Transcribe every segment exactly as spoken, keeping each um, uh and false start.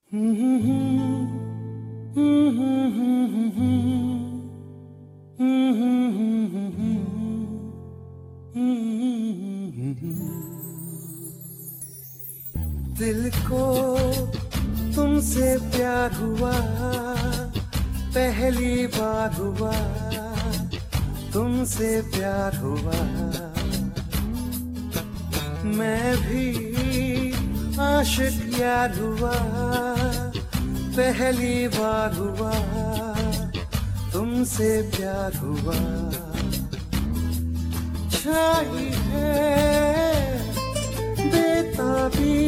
दिल को तुमसे प्यार हुआ, पहली बार हुआ, तुमसे प्यार हुआ। मैं भी आशिक यार हुआ, पहली बार हुआ, तुमसे प्यार हुआ। छाई है बेताबी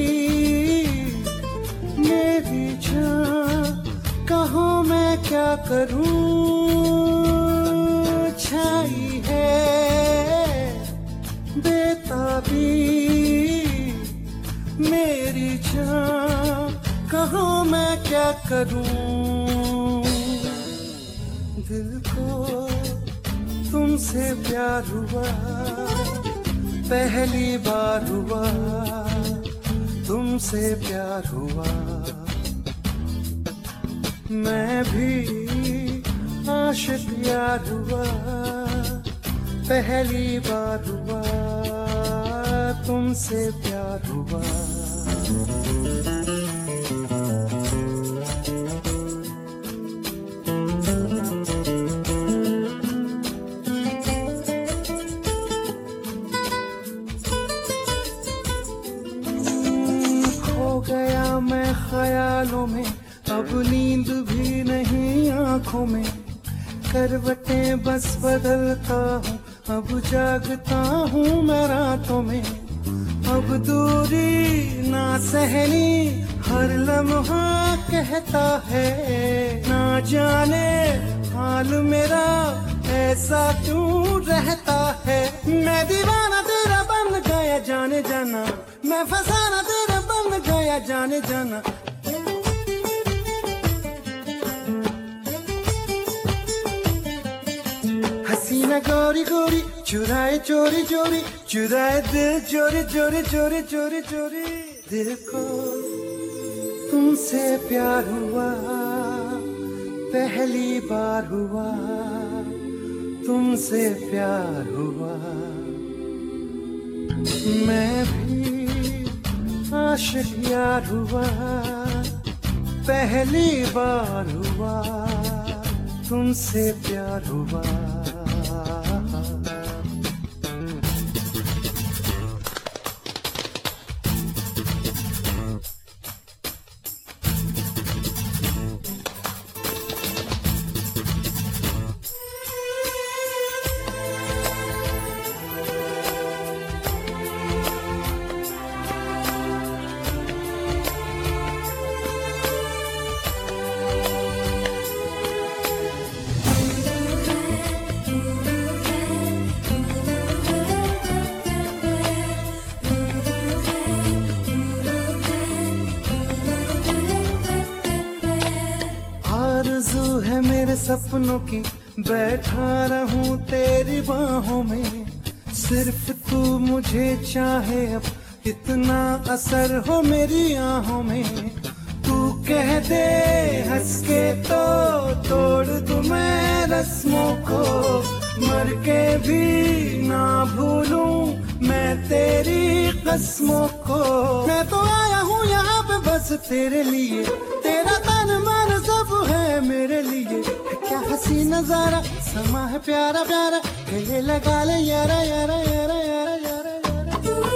मेरी जान, कहो मैं क्या करूं। छाई है बेताबी मेरी जान, कहो मैं क्या करूं। दिल को तुमसे प्यार हुआ, पहली बार हुआ, तुमसे प्यार हुआ। मैं भी आशिक यार हुआ, पहली बार हुआ, तुमसे प्यार हुआ। गया मैं ख्यालों में, अब नींद भी नहीं आंखों में। करवटें बस बदलता हूँ, अब जागता हूँ मैं रातों में। अब दूरी ना सहनी, हर लम्हा कहता है, ना जाने हाल मेरा ऐसा क्यों रहता है। मैं दीवाना तेरा बन गया जाने जाना, मैं फसाना तेरा बन गया जाने जाना। हसीना गोरी गोरी चुराए चोरी चोरी, चुराए दिल चोरी चोरी चोरी चोरी चोरी। दिल को तुमसे प्यार हुआ, पहली बार हुआ, तुमसे प्यार हुआ। मैं भी आशिक यार हुआ, पहली बार हुआ, तुमसे प्यार हुआ। आरज़ू है मेरे सपनों की, बैठा रहूं तेरी बाहों में। सिर्फ तू मुझे चाहे, अब इतना असर हो मेरी आहों में। तू कह दे हंस के तो तोड़ दूं मैं रस्मों को, मर के भी ना भूलूं मैं तेरी कसमों को। मैं तो आया हूँ यहाँ पे बस तेरे लिए, तेरा तन मन सब है मेरे लिए। क्या हसी नजारा, समा है प्यारा प्यारा, गले लगा ले यारा यारा यारा यारा यारा यारा।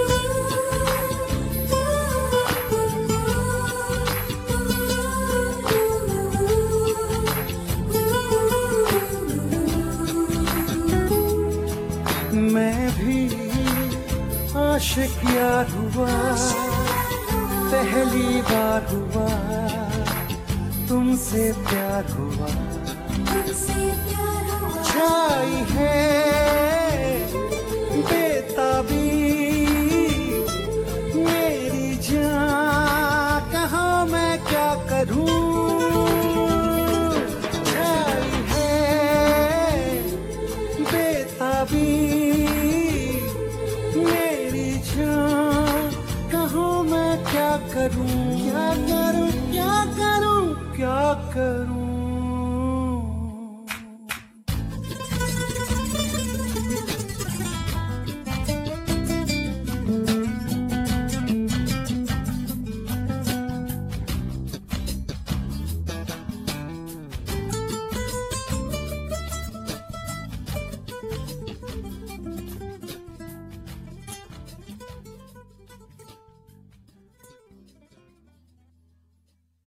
मैं भी आशिक यार हुआ, पहली बार हुआ, तुमसे प्यार हुआ। छाई है बेताबी मेरी जान, कहाँ मैं क्या करूं। छाई है बेताबी मेरी जान, कहाँ मैं क्या करूं, क्या करूं क्या करूं। करूं।